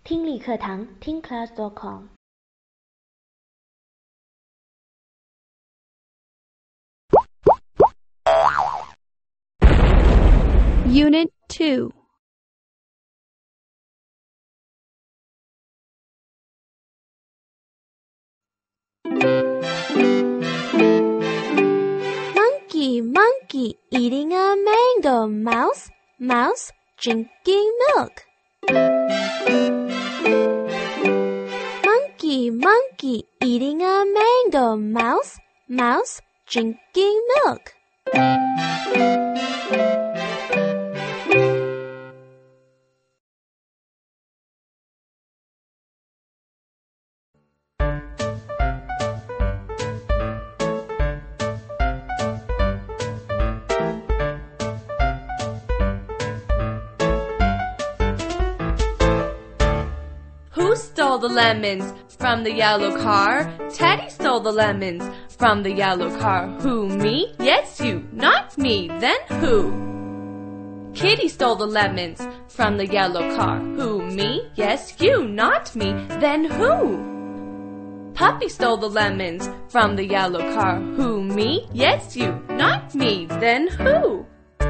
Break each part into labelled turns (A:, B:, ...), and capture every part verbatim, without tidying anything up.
A: 听力课堂听 class dot com。
B: Unit two.
C: Monkey, monkey, eating a mango. Mouse, mouse, drinking milk. Monkey, monkey, eating a mango. Mouse, mouse, drinking milk.
D: Who stole the lemons from the yellow car? Teddy stole the lemons from the yellow car. Who, me? Yes, you. Not me. Then who? Kitty stole the lemons from the yellow car. Who, me? Yes, you. Not me. Then who? Puppy stole the lemons from the yellow car. Who, me? Yes, you. Not me. Then who?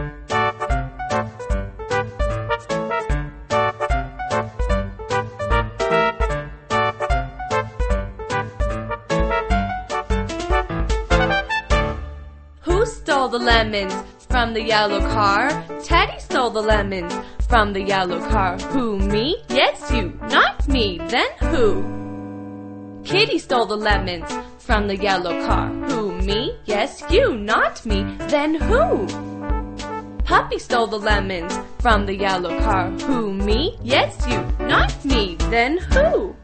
D: Who stole the lemons from the yellow car? Teddy stole the lemons from the yellow car. Who, me? Yes, you. Not me. Then who? Kitty stole the lemons from the yellow car. Who, me? Yes, you. Not me. Then who? Puppy stole the lemons from the yellow car. Who, me? Yes, you. Not me. Then who?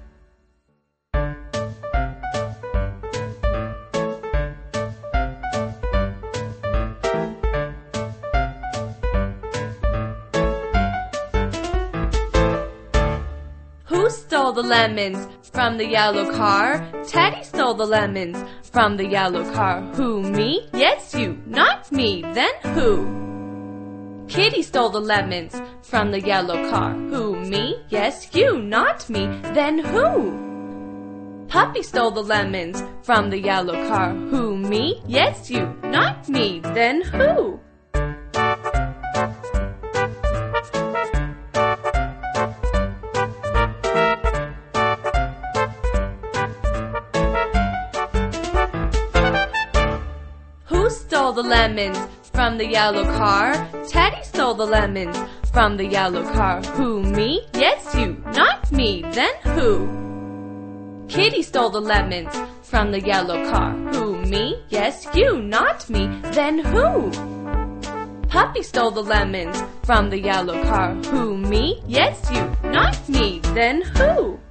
D: Who stole the lemons from the yellow car? Teddy stole the lemons from the yellow car. Who, me? Yes, you. Not me. Then who? Kitty stole the lemons from the yellow car. Who, me? Yes, you. Not me. Then who? Puppy stole the lemons from the yellow car. Who, me? Yes, you. Not me. Then who? Who stole the lemons from the yellow car? Teddy stole the lemons from the yellow car. Who, me? Yes, you. Not me. Then who? Kitty stole the lemons from the yellow car. Who, me? Yes, you. Not me. Then who? Puppy stole the lemons from the yellow car. Who, me? Yes, you. Not me. Then who?